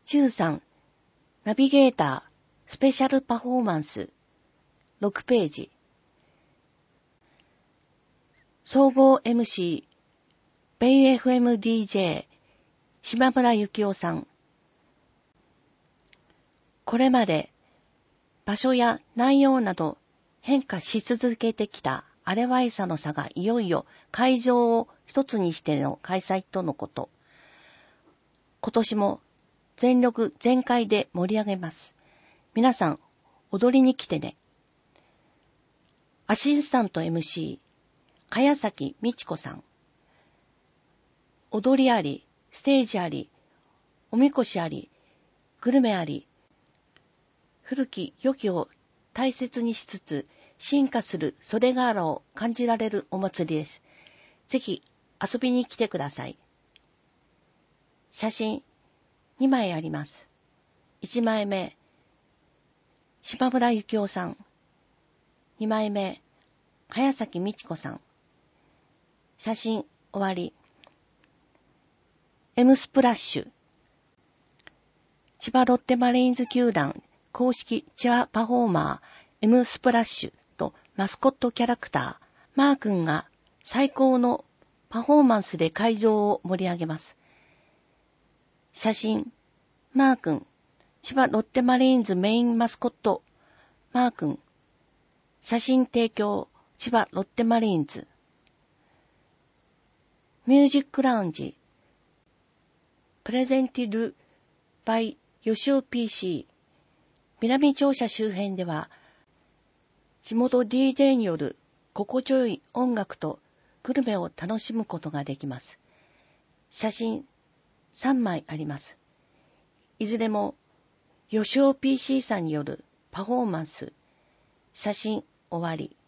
13ナビゲータースペシャルパフォーマンス6ページ総合 MC ベイ FMDJ 島村幸男さん。これまで場所や内容など変化し続けてきたあれわいさの差がいよいよ会場を一つにしての開催とのこと。今年も全力全開で盛り上げます。皆さん踊りに来てね。アシスタント MC 茅崎美智子さん。踊りあり、ステージあり、おみこしあり、グルメあり、古き良きを大切にしつつ進化する袖ヶ浦を感じられるお祭りです。ぜひ遊びに来てください。写真2枚あります。1枚目、島村幸男さん。2枚目、茅崎美智子さん。写真終わり。M スプラッシュ。千葉ロッテマリーンズ球団公式チアパフォーマー M スプラッシュとマスコットキャラクターマー君が最高のパフォーマンスで会場を盛り上げます。写真、マー君、千葉ロッテマリーンズメインマスコットマー君、写真提供千葉ロッテマリーンズ。ミュージックラウンジプレゼンティドバイ吉尾 PC。 南庁舎周辺では地元 DJ による心地よい音楽とグルメを楽しむことができます。写真3枚あります。いずれも吉尾 PC さんによるパフォーマンス。写真終わり。